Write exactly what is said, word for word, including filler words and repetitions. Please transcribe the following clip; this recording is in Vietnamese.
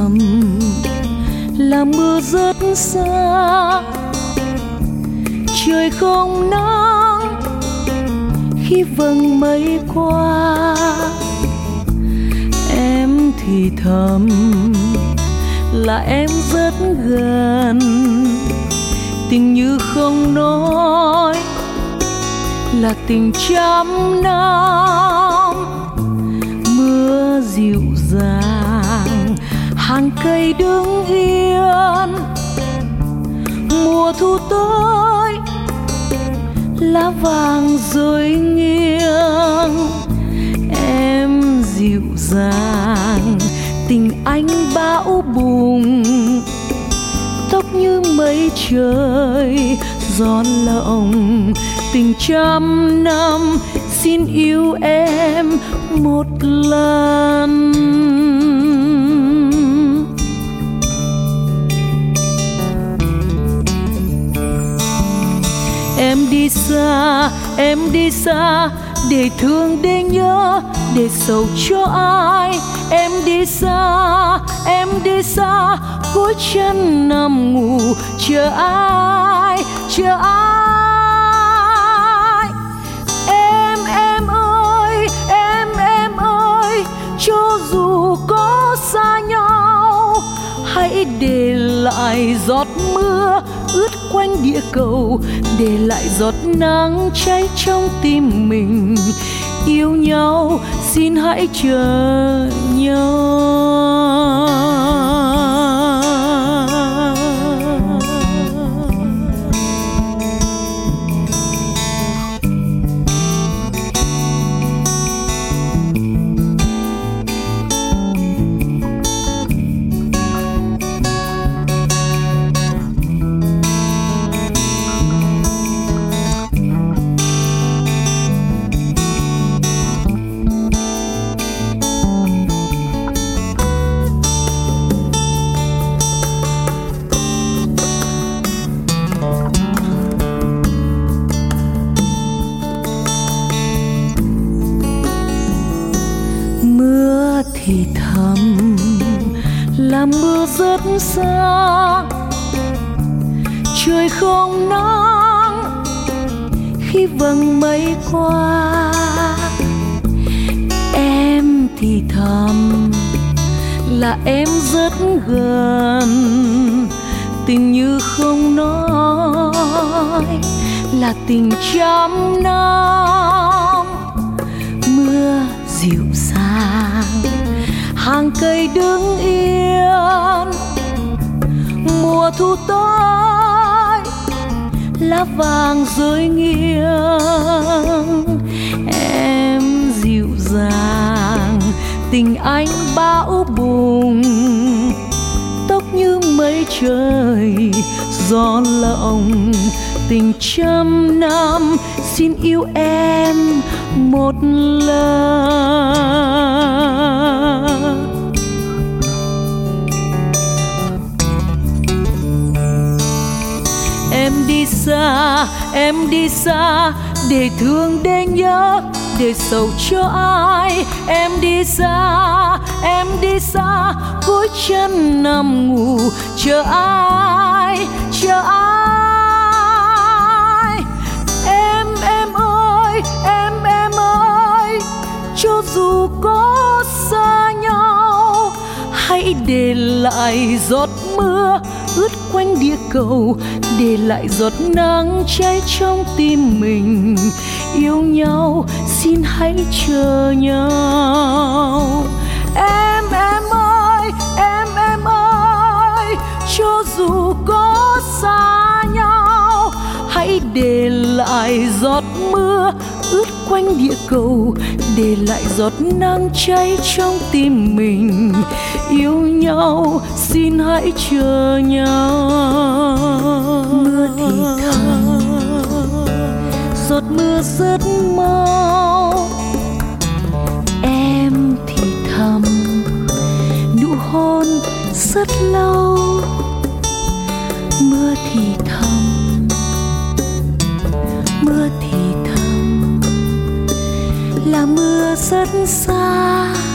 thầm là mưa rất xa, trời không nắng khi vầng mây qua. Em thì thầm là em rất gần, tình như không nói là tình trăm năm. Mưa dịu dàng hàng cây đứng yên, mùa thu tới lá vàng rơi nghiêng. Em dịu dàng tình anh bão bùng, tóc như mây trời gió lộng. Tình trăm năm xin yêu em một lần. Em đi xa, em đi xa, để thương để nhớ, để sầu cho ai. Em đi xa, em đi xa, cuối chân nằm ngủ chờ ai, chờ ai. Em em ơi, em em ơi, cho dù có xa nhau, hãy để lại giọt mưa ướt quanh địa cầu, để lại giọt nắng cháy trong tim mình. Yêu nhau xin hãy chờ nhau. Thì thầm là mưa rất xa, trời không nắng khi vầng mây qua. Em thì thầm là em rất gần, tình như không nói là tình trăm năm. Mưa dịu dàng hàng cây đứng yên, mùa thu tới lá vàng rơi nghiêng. Em dịu dàng tình anh bão bùng, tóc như mây trời gió lộng. Tình trăm năm xin yêu em một lần. Em đi xa, em đi xa, để thương để nhớ, để sầu cho ai. Em đi xa, em đi xa, cuối chân nằm ngủ chờ ai, chờ ai. Em em ơi, em em ơi, cho dù có xa nhau, hãy để lại giọt mưa ướt quanh địa cầu, để lại giọt nắng cháy trong tim mình. Yêu nhau xin hãy chờ nhau. Em em ơi, em em ơi, cho dù có xa nhau, hãy để lại giọt mưa ướt quanh địa cầu, để lại giọt nắng cháy trong tim mình. Yêu nhau xin hãy chờ nhau. Mưa thì thầm, giọt mưa rất mau. Em thì thầm, nụ hôn rất lâu. Mưa thì thầm, mưa thì thầm, là mưa rất xa.